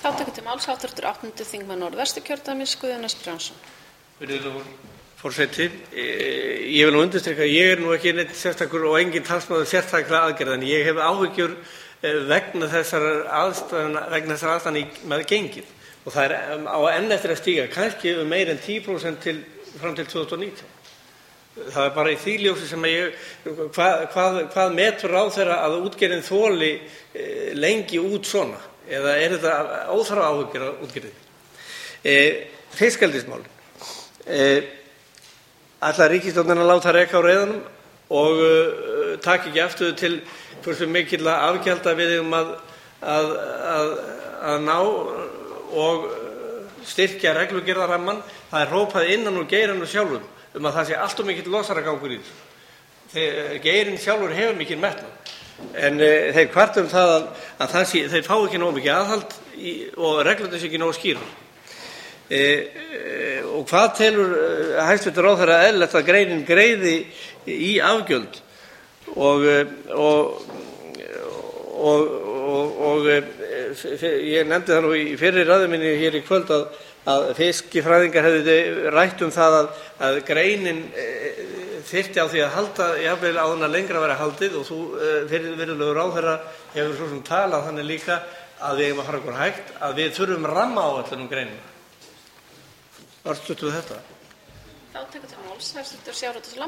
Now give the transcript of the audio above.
Þá tekur til máls hv. 8. þingmaður Norðvesturkjördæmis, Guðjón S. Brjánsson. Virðulegur forseti, ég vil undirstrika að ég ekki neitt sérstakur og enginn talsmaður sérstakra aðgerða, en ég hef áhyggjur vegna þessara aðstæðna með gengið, og það á enn eftir að stíga kannski meira en 10% fram til 2019. Það er bara í því ljósi sem hvað metur ráðherra að útgerðin þoli lengi út svona, eða er þetta óþarfa áhyggjur af útgerðinni? Fiskeldismálin. Ætlar ríkisstjórnin að láta reka á reiðanum og taka ekki afstöðu til hversu mikilla afgjalda við eigum að ná og styrkja reglugerðarrammann? Það er hrópað innan úr geiranum sjálfum að það sé allt of mikill losaragangur í þessu. Geirinn sjálfur hefur mikinn metnað, en þeir kvarta það að þeir fá ekki nógu mikið aðhald og reglurnar sé ekki nógu skýrar. Og hvað telur hæstv. Ráðherra eðlilegt að greinin greiði í afgjöld? Ég nefndi það nú í fyrri ræðu minni hér í kvöld að fiskifræðingar hefðu rætt það að greinin þyrfti á því að halda jafnvel áður en lengra væri haldið, og þú, virðulegur ráðherra, hefur svo sem talað þannig líka að við eigum að fara okkur hægt, að við þurfum rammaáætlun greinina. Varstu við þetta? Þá tekur til máls hæstv. sjávarútvegs- og